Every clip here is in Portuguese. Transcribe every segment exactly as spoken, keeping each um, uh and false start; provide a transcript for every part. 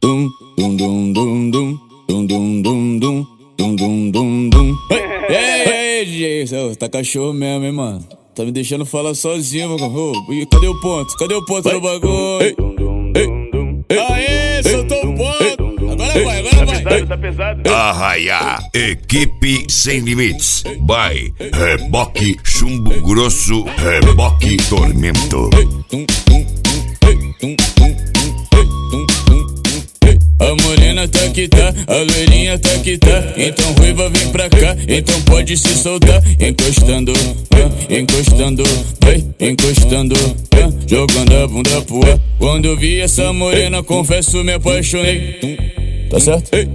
Dum, dum, dum, dum, dum, dum, dum, dum, dum, dum, dum, dum, dum. Ei, ei, D J, você tá cachorro mesmo, hein, mano? Tá me deixando falar sozinho, meu cachorro. Cadê o ponto? Cadê o ponto do bagulho? Aê, soltou o ponto! Agora vai, agora vai! Tá pesado, tá pesado. Arraiá, equipe sem limites. By Reboque Chumbo Grosso, Reboque Tormento. A morena tá que tá, a loirinha tá que tá. Então ruiva vem pra cá, então pode se soltar. Encostando, ah, encostando, vai, encostando, ah, jogando a bunda pro ar. Quando eu vi essa morena, confesso me apaixonei. Tá certo? Ei.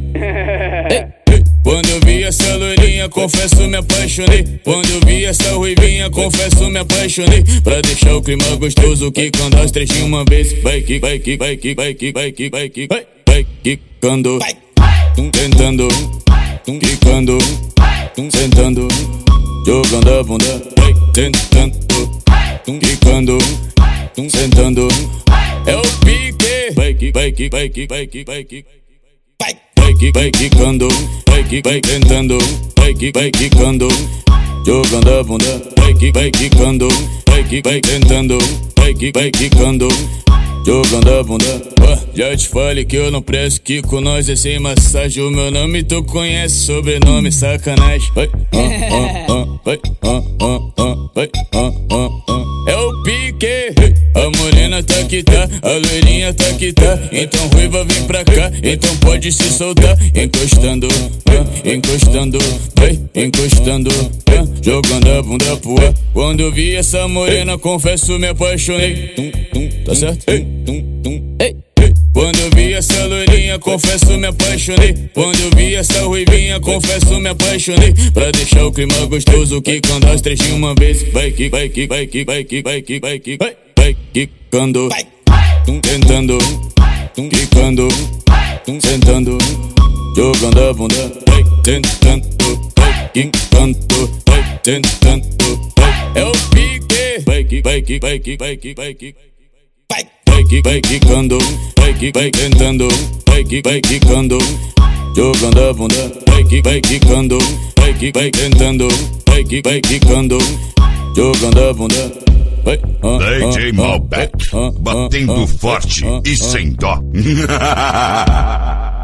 Ei. Quando eu vi essa loirinha, confesso me apaixonei. Quando eu vi essa ruivinha, confesso me apaixonei. Pra deixar o clima gostoso, que quando as três de uma vez. Vai que, vai que, vai que, vai que, vai que, vai que, vai, vai quicando, tentando, quicando, sentando, jogando a bunda, vai tentando, quicando, sentando. É o pique, vai que, vai que, vai que, vai que, vai que. Vai que, vai quicando, vai que, vai tentando, vai que, vai quicando, jogando a bunda, vai que, vai quicando, vai que, vai tentando, vai que, vai quicando, jogando a bunda. Oh, já te falei que eu não presto, que com nós é sem massagem. O meu nome tu conhece, sobrenome sacanagem. Vai, ah, ah, ah, vai, ah, ah, ah, vai, ah, ah, ah. É o pique, a morena tá que tá, a loirinha tá que tá. Então ruiva vem pra cá, então pode se soltar. Encostando, ah, encostando, vai, encostando, ah, jogando a bunda pro ar. Quando eu vi essa morena, confesso me apaixonei. Tá certo? Ei, ei. Quando eu vi essa loirinha, confesso me apaixonei. Quando eu vi essa ruivinha, confesso me apaixonei. Pra deixar o clima gostoso, que quando as três de uma vez. Vai que, vai que, vai que, vai que, vai que, vai que, vai, vai quicando, tentando, quicando, sentando, jogando a bunda, vai tentando, vai quicando, vai tentando, vai. É o pique, vai que, vai que, vai que, vai que, vai que. Vai que, vai quicando, vai que, vai tentando, vai que, vai quicando, jogando a bunda, vai que, vai quicando, vai que, vai tentando, vai que, vai quicando, jogando a bunda. Vai, ah, D J ah, Malbec, ah, batendo ah, forte ah, e ah, sem dó.